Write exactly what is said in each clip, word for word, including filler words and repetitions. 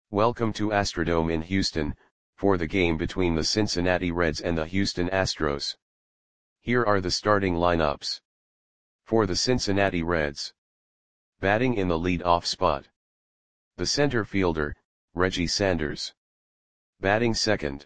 Welcome to Astrodome in Houston, for the game between the Cincinnati Reds and the Houston Astros. Here are the starting lineups. For the Cincinnati Reds. Batting in the lead-off spot. The center fielder, Reggie Sanders. Batting second.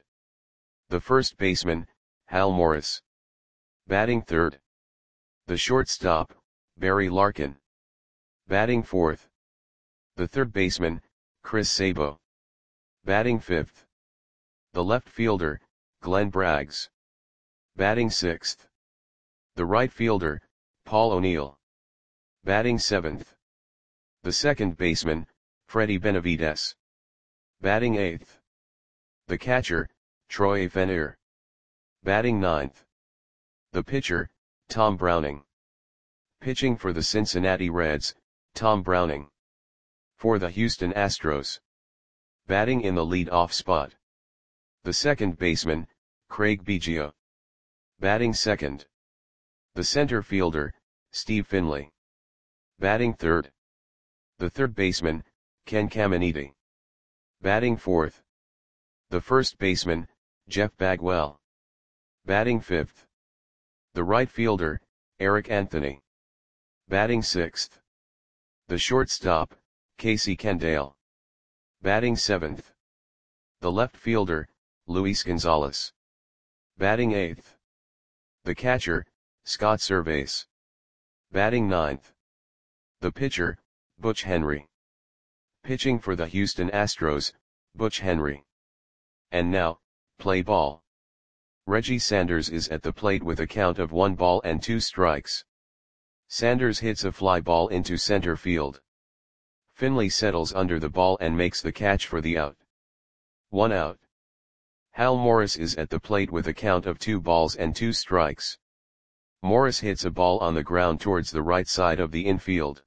The first baseman, Hal Morris. Batting third. The shortstop, Barry Larkin. Batting fourth. The third baseman, Chris Sabo. Batting fifth. The left fielder, Glenn Braggs. Batting sixth. The right fielder, Paul O'Neill. Batting seventh. The second baseman, Freddie Benavides. Batting eighth. The catcher, Troy Fenner. Batting ninth. The pitcher, Tom Browning. Pitching for the Cincinnati Reds, Tom Browning. For the Houston Astros. Batting in the lead-off spot. The second baseman, Craig Biggio. Batting second. The center fielder, Steve Finley. Batting third. The third baseman, Ken Caminiti. Batting fourth. The first baseman, Jeff Bagwell. Batting fifth. The right fielder, Eric Anthony. Batting sixth. The shortstop, Casey Kendall. Batting seventh. The left fielder, Luis Gonzalez. Batting eighth. The catcher, Scott Servais. Batting ninth. The pitcher, Butch Henry. Pitching for the Houston Astros, Butch Henry. And now, play ball. Reggie Sanders is at the plate with a count of one ball and two strikes. Sanders hits a fly ball into center field. Finley settles under the ball and makes the catch for the out. One out. Hal Morris is at the plate with a count of two balls and two strikes. Morris hits a ball on the ground towards the right side of the infield.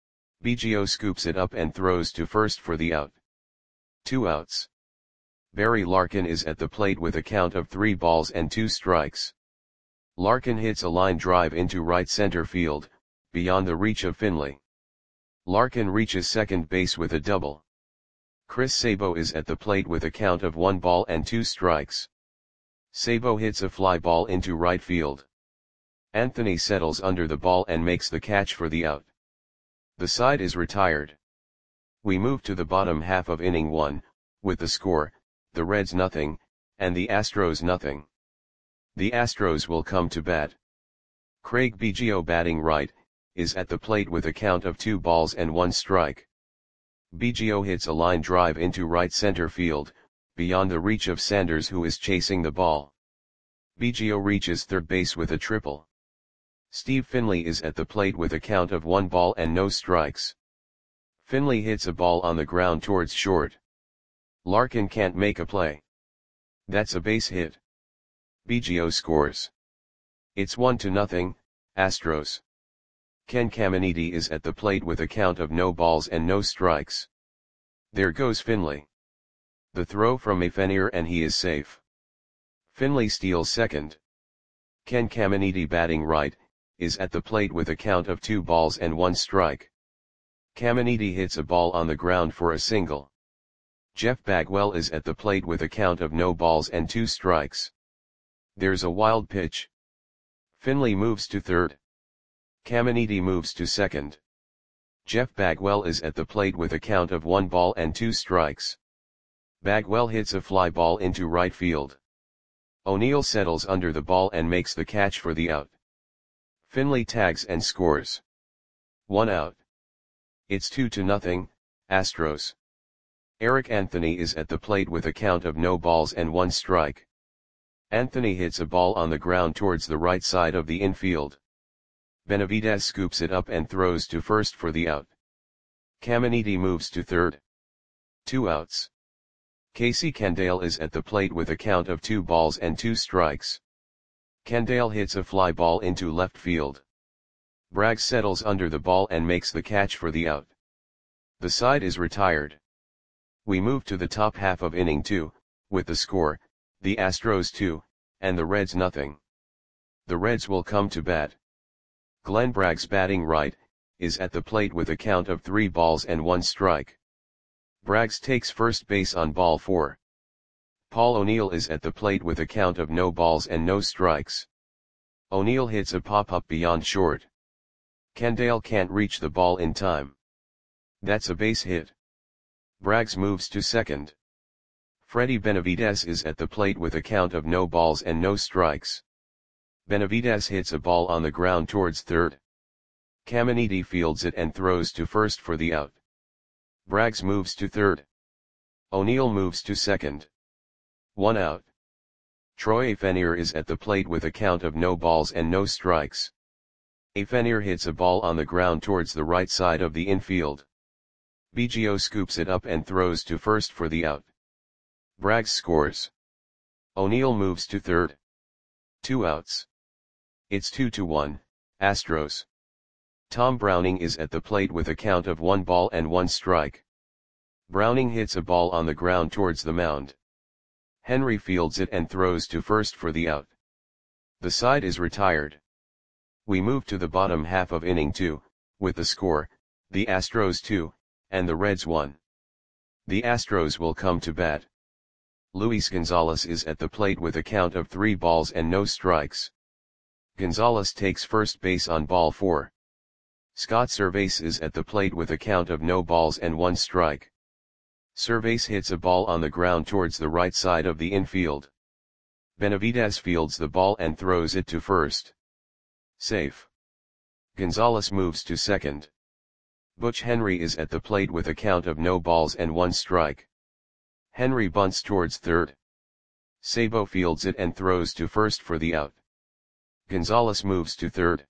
Biggio scoops it up and throws to first for the out. Two outs. Barry Larkin is at the plate with a count of three balls and two strikes. Larkin hits a line drive into right center field, beyond the reach of Finley. Larkin reaches second base with a double. Chris Sabo is at the plate with a count of one ball and two strikes. Sabo hits a fly ball into right field. Anthony settles under the ball and makes the catch for the out. The side is retired. We move to the bottom half of inning one, with the score, the Reds nothing, and the Astros nothing. The Astros will come to bat. Craig Biggio batting right, is at the plate with a count of two balls and one strike. Biggio hits a line drive into right center field, beyond the reach of Sanders who is chasing the ball. Biggio reaches third base with a triple. Steve Finley is at the plate with a count of one ball and no strikes. Finley hits a ball on the ground towards short. Larkin can't make a play. That's a base hit. Biggio scores. It's one to nothing, Astros. Ken Caminiti is at the plate with a count of no balls and no strikes. There goes Finley. The throw from Fenner and he is safe. Finley steals second. Ken Caminiti batting right, is at the plate with a count of two balls and one strike. Caminiti hits a ball on the ground for a single. Jeff Bagwell is at the plate with a count of no balls and two strikes. There's a wild pitch. Finley moves to third. Caminiti moves to second. Jeff Bagwell is at the plate with a count of one ball and two strikes. Bagwell hits a fly ball into right field. O'Neill settles under the ball and makes the catch for the out. Finley tags and scores. One out. It's two to nothing, Astros. Eric Anthony is at the plate with a count of no balls and one strike. Anthony hits a ball on the ground towards the right side of the infield. Benavides scoops it up and throws to first for the out. Caminiti moves to third. Two outs. Casey Kendall is at the plate with a count of two balls and two strikes. Kendall hits a fly ball into left field. Braggs settles under the ball and makes the catch for the out. The side is retired. We move to the top half of inning two, with the score, the Astros two, and the Reds nothing. The Reds will come to bat. Glenn Braggs batting right, is at the plate with a count of three balls and one strike. Braggs takes first base on ball four. Paul O'Neill is at the plate with a count of no balls and no strikes. O'Neill hits a pop-up beyond short. Kendall can't reach the ball in time. That's a base hit. Braggs moves to second. Freddie Benavidez is at the plate with a count of no balls and no strikes. Benavidez hits a ball on the ground towards third. Caminiti fields it and throws to first for the out. Braggs moves to third. O'Neill moves to second. One out. Troy Afenier is at the plate with a count of no balls and no strikes. Afenier hits a ball on the ground towards the right side of the infield. Biggio scoops it up and throws to first for the out. Braggs scores. O'Neill moves to third. Two outs. It's two to one, Astros. Tom Browning is at the plate with a count of one ball and one strike. Browning hits a ball on the ground towards the mound. Henry fields it and throws to first for the out. The side is retired. We move to the bottom half of inning two, with the score, the Astros two, and the Reds one. The Astros will come to bat. Luis Gonzalez is at the plate with a count of three balls and no strikes. Gonzalez takes first base on ball four. Scott Servais is at the plate with a count of no balls and one strike. Servais hits a ball on the ground towards the right side of the infield. Benavidez fields the ball and throws it to first. Safe. Gonzalez moves to second. Butch Henry is at the plate with a count of no balls and one strike. Henry bunts towards third. Sabo fields it and throws to first for the out. Gonzalez moves to third.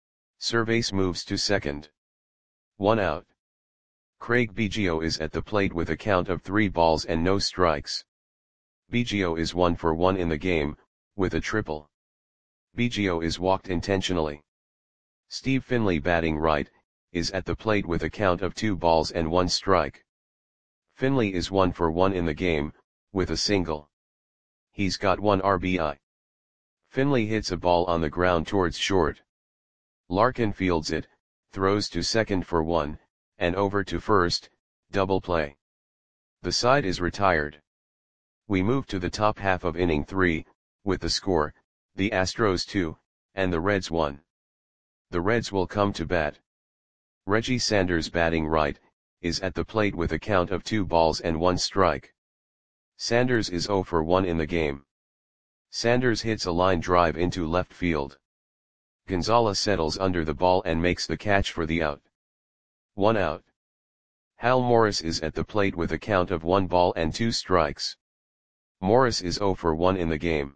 Servais moves to second. One out. Craig Biggio is at the plate with a count of three balls and no strikes. Biggio is one for one in the game, with a triple. Biggio is walked intentionally. Steve Finley, batting right, is at the plate with a count of two balls and one strike. Finley is one for one in the game, with a single. He's got one R B I. Finley hits a ball on the ground towards short. Larkin fields it, throws to second for one, and over to first, double play. The side is retired. We move to the top half of inning three, with the score, the Astros two, and the Reds one. The Reds will come to bat. Reggie Sanders, batting right, is at the plate with a count of two balls and one strike. Sanders is zero for one in the game. Sanders hits a line drive into left field. Gonzalez settles under the ball and makes the catch for the out. One out. Hal Morris is at the plate with a count of one ball and two strikes. Morris is zero for one in the game.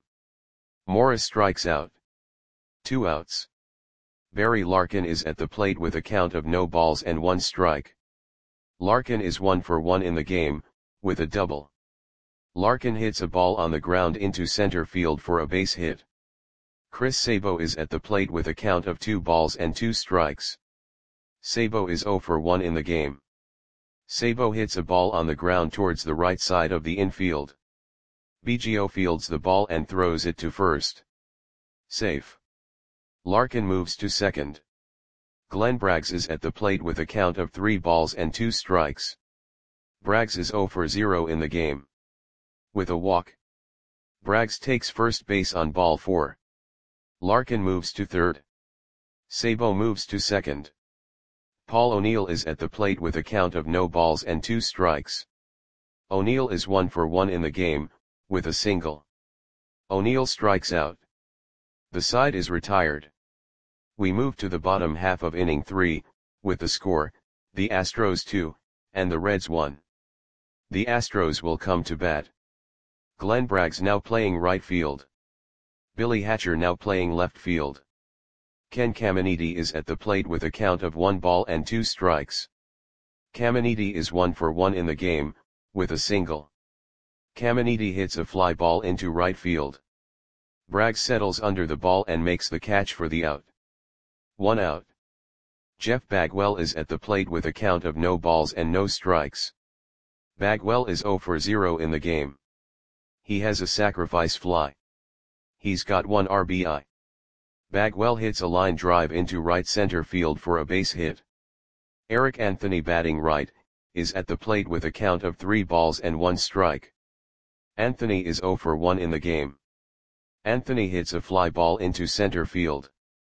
Morris strikes out. Two outs. Barry Larkin is at the plate with a count of no balls and one strike. Larkin is one for one in the game, with a double. Larkin hits a ball on the ground into center field for a base hit. Chris Sabo is at the plate with a count of two balls and two strikes. Sabo is zero for one in the game. Sabo hits a ball on the ground towards the right side of the infield. Biggio fields the ball and throws it to first. Safe. Larkin moves to second. Glenn Braggs is at the plate with a count of three balls and two strikes. Braggs is zero for zero in the game. With a walk. Braggs takes first base on ball four. Larkin moves to third. Sabo moves to second. Paul O'Neill is at the plate with a count of no balls and two strikes. O'Neill is one for one in the game, with a single. O'Neill strikes out. The side is retired. We move to the bottom half of inning three, with the score, the Astros two, and the Reds one. The Astros will come to bat. Glenn Braggs now playing right field. Billy Hatcher now playing left field. Ken Caminiti is at the plate with a count of one ball and two strikes. Caminiti is one for one in the game, with a single. Caminiti hits a fly ball into right field. Braggs settles under the ball and makes the catch for the out. One out. Jeff Bagwell is at the plate with a count of no balls and no strikes. Bagwell is zero for zero in the game. He has a sacrifice fly. He's got one R B I. Bagwell hits a line drive into right center field for a base hit. Eric Anthony, batting right, is at the plate with a count of three balls and one strike. Anthony is zero for one in the game. Anthony hits a fly ball into center field.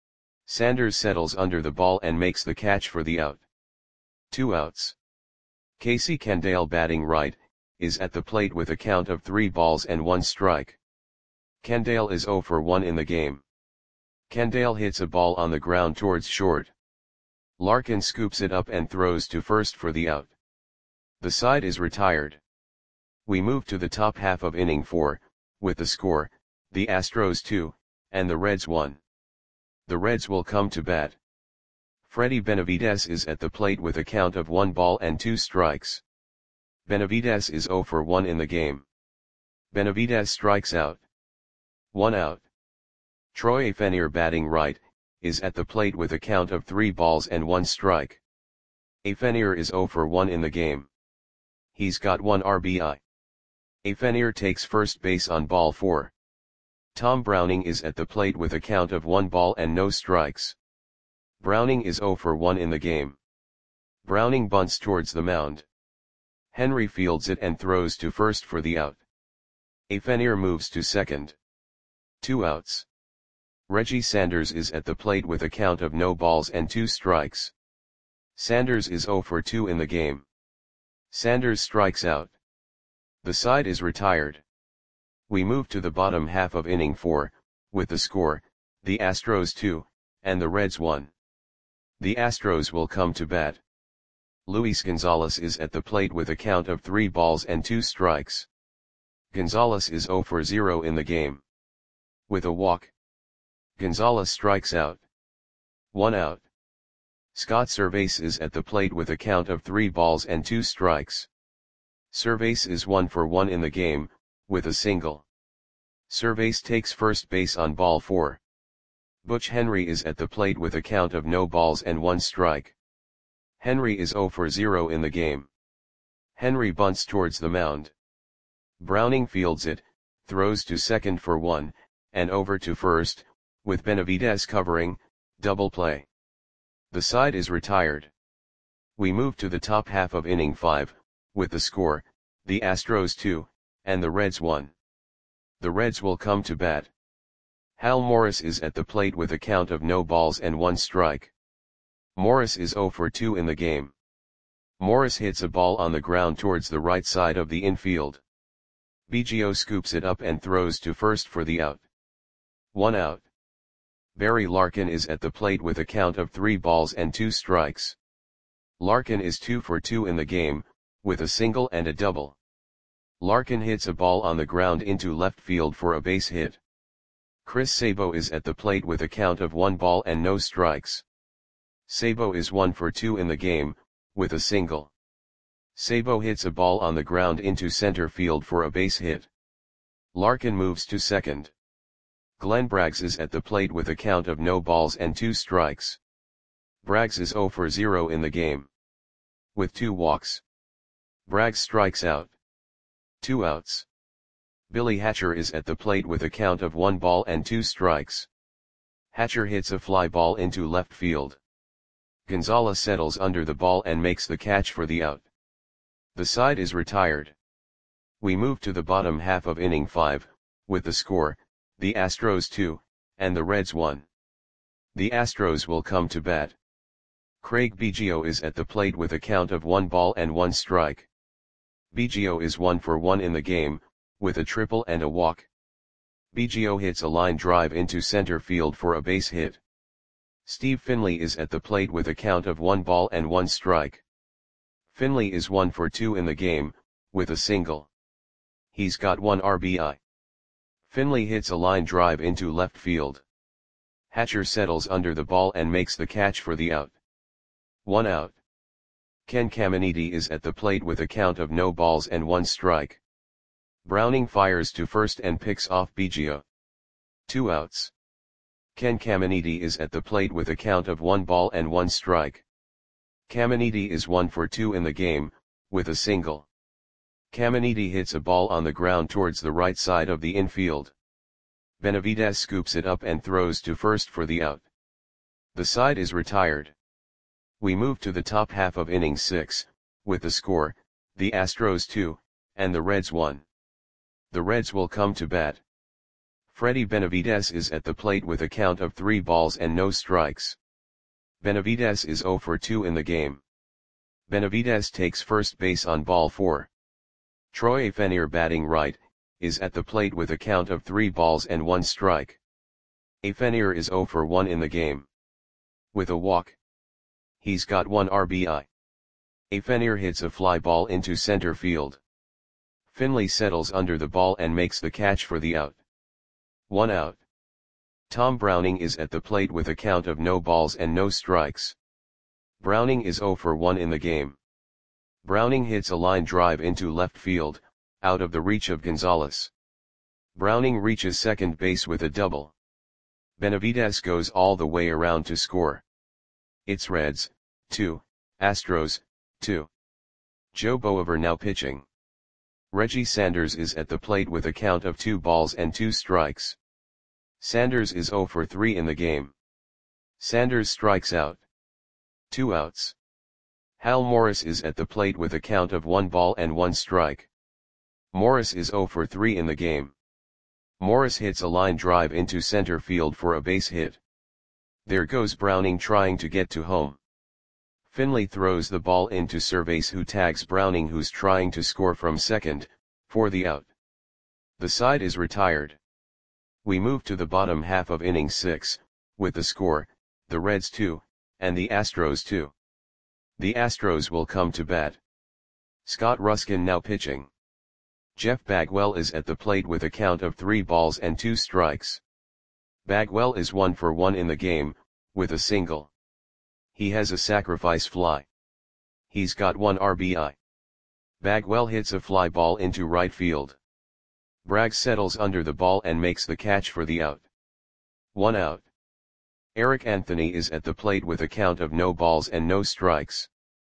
Sanders settles under the ball and makes the catch for the out. Two outs. Casey Candale, batting right, is at the plate with a count of three balls and one strike. Candale is zero for one in the game. Candale hits a ball on the ground towards short. Larkin scoops it up and throws to first for the out. The side is retired. We move to the top half of inning four, with the score, the Astros two, and the Reds one. The Reds will come to bat. Freddie Benavidez is at the plate with a count of one ball and two strikes. Benavidez is zero for one in the game. Benavidez strikes out. One out. Troy Afenier, batting right, is at the plate with a count of three balls and one strike. Afenier is zero for one in the game. He's got one R B I. Afenier takes first base on ball four. Tom Browning is at the plate with a count of one ball and no strikes. Browning is zero for one in the game. Browning bunts towards the mound. Henry fields it and throws to first for the out. Afenier moves to second. Two outs. Reggie Sanders is at the plate with a count of no balls and two strikes. Sanders is zero for two in the game. Sanders strikes out. The side is retired. We move to the bottom half of inning four, with the score, the Astros two, and the Reds one. The Astros will come to bat. Luis Gonzalez is at the plate with a count of three balls and two strikes. Gonzalez is zero for zero in the game. With a walk, Gonzalez strikes out. One out. Scott Servais is at the plate with a count of three balls and two strikes. Servais is one for one in the game, with a single. Servais takes first base on ball four. Butch Henry is at the plate with a count of no balls and one strike. Henry is zero for zero in the game. Henry bunts towards the mound. Browning fields it, throws to second for one, and over to first, with Benavidez covering, double play. The side is retired. We move to the top half of inning five, with the score, the Astros two, and the Reds one. The Reds will come to bat. Hal Morris is at the plate with a count of no balls and one strike. Morris is zero for two in the game. Morris hits a ball on the ground towards the right side of the infield. Biggio scoops it up and throws to first for the out. One out. Barry Larkin is at the plate with a count of three balls and two strikes. Larkin is two for two in the game, with a single and a double. Larkin hits a ball on the ground into left field for a base hit. Chris Sabo is at the plate with a count of one ball and no strikes. Sabo is one for two in the game, with a single. Sabo hits a ball on the ground into center field for a base hit. Larkin moves to second. Glenn Braggs is at the plate with a count of no balls and two strikes. Braggs is zero for zero in the game. With two walks. Braggs strikes out. Two outs. Billy Hatcher is at the plate with a count of one ball and two strikes. Hatcher hits a fly ball into left field. Gonzalez settles under the ball and makes the catch for the out. The side is retired. We move to the bottom half of inning five, with the score, the Astros two, and the Reds one. The Astros will come to bat. Craig Biggio is at the plate with a count of one ball and one strike. Biggio is one for one in the game, with a triple and a walk. Biggio hits a line drive into center field for a base hit. Steve Finley is at the plate with a count of one ball and one strike. Finley is one for two in the game, with a single. He's got one R B I. Finley hits a line drive into left field. Hatcher settles under the ball and makes the catch for the out. One out. Ken Caminiti is at the plate with a count of no balls and one strike. Browning fires to first and picks off Biggio. Two outs. Ken Caminiti is at the plate with a count of one ball and one strike. Caminiti is one for two in the game, with a single. Caminiti hits a ball on the ground towards the right side of the infield. Benavidez scoops it up and throws to first for the out. The side is retired. We move to the top half of inning six, with the score, the Astros two, and the Reds one. The Reds will come to bat. Freddy Benavides is at the plate with a count of three balls and no strikes. Benavides is zero for two in the game. Benavides takes first base on ball four. Troy Afenier, batting right, is at the plate with a count of three balls and one strike. Afenier is zero for one in the game. With a walk. He's got one R B I. Afenier hits a fly ball into center field. Finley settles under the ball and makes the catch for the out. One out. Tom Browning is at the plate with a count of no balls and no strikes. Browning is zero for one in the game. Browning hits a line drive into left field, out of the reach of Gonzalez. Browning reaches second base with a double. Benavides goes all the way around to score. It's Reds, two, Astros, two. Joe Boaver now pitching. Reggie Sanders is at the plate with a count of two balls and two strikes. Sanders is zero for three in the game. Sanders strikes out. Two outs. Hal Morris is at the plate with a count of one ball and one strike. Morris is zero for three in the game. Morris hits a line drive into center field for a base hit. There goes Browning trying to get to home. Finley throws the ball into Cervais, who tags Browning, who's trying to score from second, for the out. The side is retired. We move to the bottom half of inning six, with the score, the Reds two, and the Astros two. The Astros will come to bat. Scott Ruskin now pitching. Jeff Bagwell is at the plate with a count of three balls and two strikes. Bagwell is one for one in the game, with a single. He has a sacrifice fly. He's got one R B I. Bagwell hits a fly ball into right field. Bragg settles under the ball and makes the catch for the out. One out. Eric Anthony is at the plate with a count of no balls and no strikes.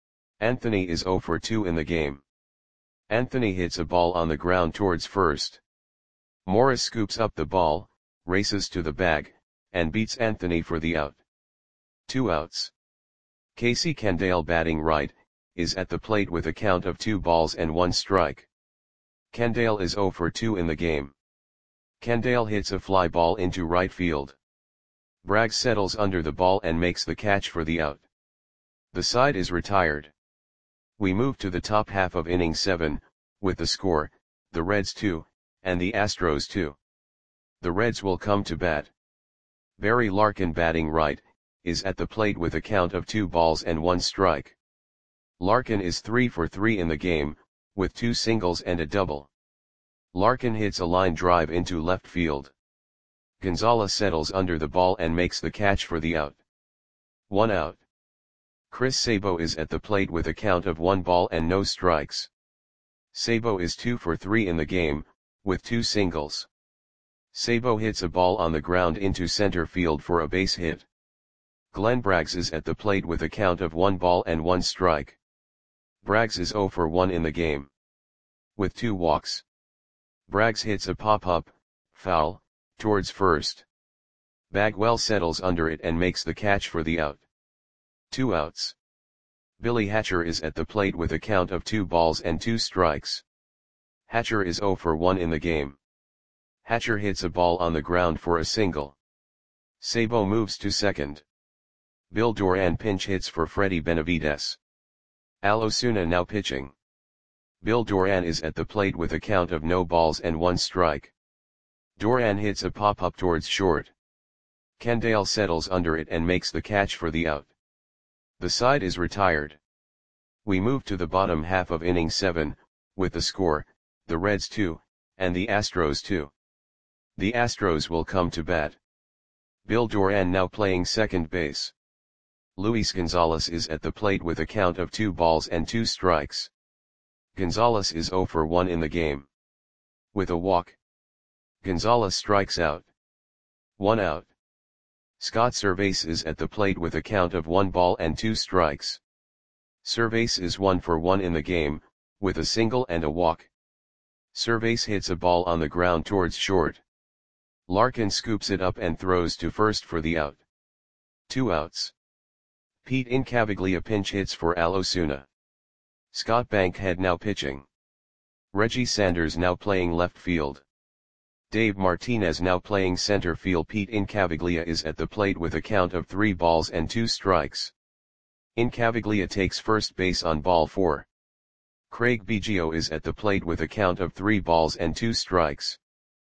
Anthony is zero for two in the game. Anthony hits a ball on the ground towards first. Morris scoops up the ball, races to the bag, and beats Anthony for the out. Two outs. Casey Candale, batting right, is at the plate with a count of two balls and one strike. Candale is zero for two in the game. Candale hits a fly ball into right field. Bragg settles under the ball and makes the catch for the out. The side is retired. We move to the top half of inning seven, with the score, the Reds two, and the Astros two. The Reds will come to bat. Barry Larkin, batting right, is at the plate with a count of two balls and one strike. Larkin is three for three in the game, with two singles and a double. Larkin hits a line drive into left field. Gonzalez settles under the ball and makes the catch for the out. One out. Chris Sabo is at the plate with a count of one ball and no strikes. Sabo is two for three in the game, with two singles. Sabo hits a ball on the ground into center field for a base hit. Glenn Braggs is at the plate with a count of one ball and one strike. Braggs is zero for one in the game. With two walks. Braggs hits a pop-up, foul, towards first. Bagwell settles under it and makes the catch for the out. Two outs. Billy Hatcher is at the plate with a count of two balls and two strikes. Hatcher is zero for one in the game. Hatcher hits a ball on the ground for a single. Sabo moves to second. Bill Doran pinch hits for Freddy Benavides. Al Osuna now pitching. Bill Doran is at the plate with a count of no balls and one strike. Doran hits a pop-up towards short. Candale settles under it and makes the catch for the out. The side is retired. We move to the bottom half of inning seven, with the score, the Reds two, and the Astros two. The Astros will come to bat. Bill Doran now playing second base. Luis Gonzalez is at the plate with a count of two balls and two strikes. Gonzalez is zero for one in the game. With a walk. Gonzalez strikes out. One out. Scott Cervais is at the plate with a count of one ball and two strikes. Cervais is one for one in the game, with a single and a walk. Cervais hits a ball on the ground towards short. Larkin scoops it up and throws to first for the out. Two outs. Pete Incaviglia pinch hits for Al Osuna. Scott Bankhead now pitching. Reggie Sanders now playing left field. Dave Martinez now playing center field. Pete Incaviglia is at the plate with a count of three balls and two strikes. Incaviglia takes first base on ball four. Craig Biggio is at the plate with a count of three balls and two strikes.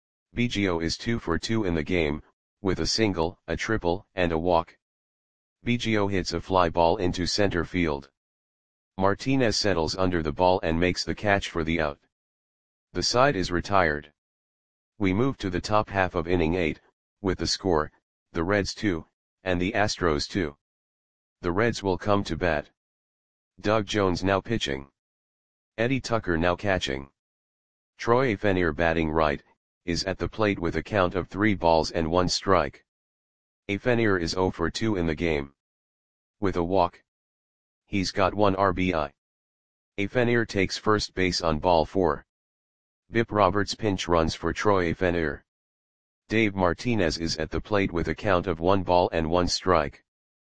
Biggio is two for two in the game, with a single, a triple, and a walk. Biggio hits a fly ball into center field. Martinez settles under the ball and makes the catch for the out. The side is retired. We move to the top half of inning eight, with the score, the Reds two, and the Astros two. The Reds will come to bat. Doug Jones now pitching. Eddie Tucker now catching. Troy Afenier batting right, is at the plate with a count of three balls and one strike. Afenier is zero for two in the game. With a walk. He's got one R B I. Afenier takes first base on ball four. Bip Roberts pinch runs for Troy Afenier. Dave Martinez is at the plate with a count of one ball and one strike.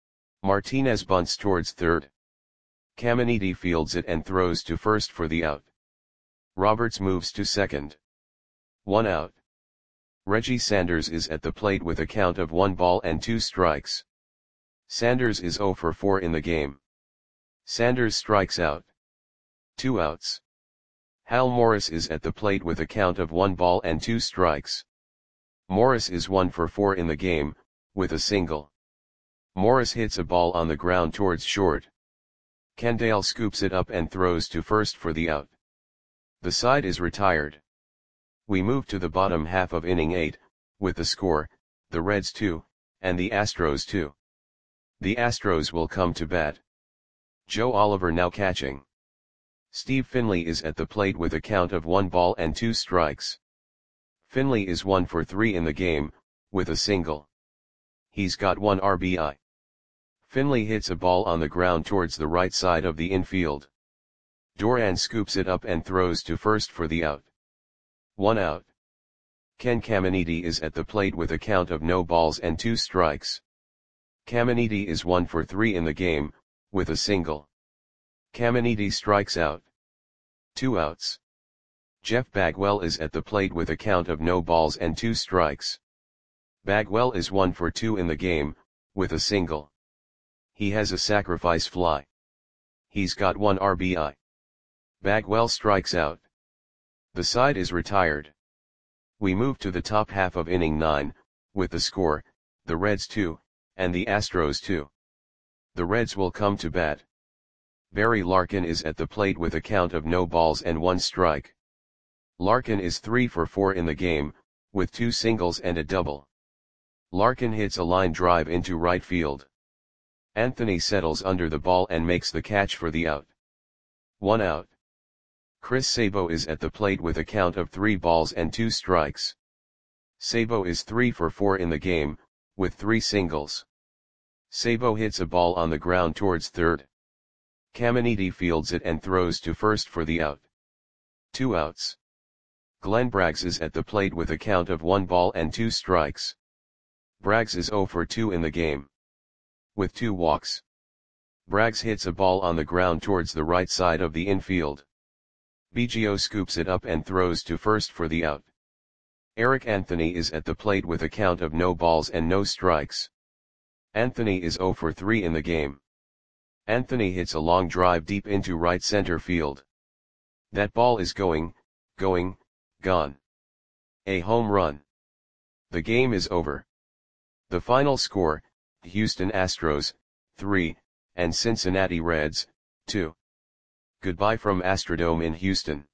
Martinez bunts towards third. Caminiti fields it and throws to first for the out. Roberts moves to second. One out. Reggie Sanders is at the plate with a count of one ball and two strikes. Sanders is zero for four in the game. Sanders strikes out. Two outs. Hal Morris is at the plate with a count of one ball and two strikes. Morris is one for four in the game, with a single. Morris hits a ball on the ground towards short. Kendall scoops it up and throws to first for the out. The side is retired. We move to the bottom half of inning eight, with the score, the Reds two, and the Astros two. The Astros will come to bat. Joe Oliver now catching. Steve Finley is at the plate with a count of one ball and two strikes. Finley is one for three in the game, with a single. He's got one R B I. Finley hits a ball on the ground towards the right side of the infield. Doran scoops it up and throws to first for the out. One out. Ken Caminiti is at the plate with a count of no balls and two strikes. Caminiti is one for three in the game, with a single. Caminiti strikes out. Two outs. Jeff Bagwell is at the plate with a count of no balls and two strikes. Bagwell is one for two in the game, with a single. He has a sacrifice fly. He's got one R B I. Bagwell strikes out. The side is retired. We move to the top half of inning nine, with the score, the Reds two, and the Astros two. The Reds will come to bat. Barry Larkin is at the plate with a count of no balls and one strike. Larkin is three for four in the game, with two singles and a double. Larkin hits a line drive into right field. Anthony settles under the ball and makes the catch for the out. One out. Chris Sabo is at the plate with a count of three balls and two strikes. Sabo is three for four in the game, with three singles. Sabo hits a ball on the ground towards third. Caminiti fields it and throws to first for the out. Two outs. Glenn Braggs is at the plate with a count of one ball and two strikes. Braggs is zero for two in the game. With two walks. Braggs hits a ball on the ground towards the right side of the infield. Biggio scoops it up and throws to first for the out. Eric Anthony is at the plate with a count of no balls and no strikes. Anthony is zero for three in the game. Anthony hits a long drive deep into right center field. That ball is going, going, gone. A home run. The game is over. The final score, Houston Astros, three, and Cincinnati Reds, two. Goodbye from Astrodome in Houston.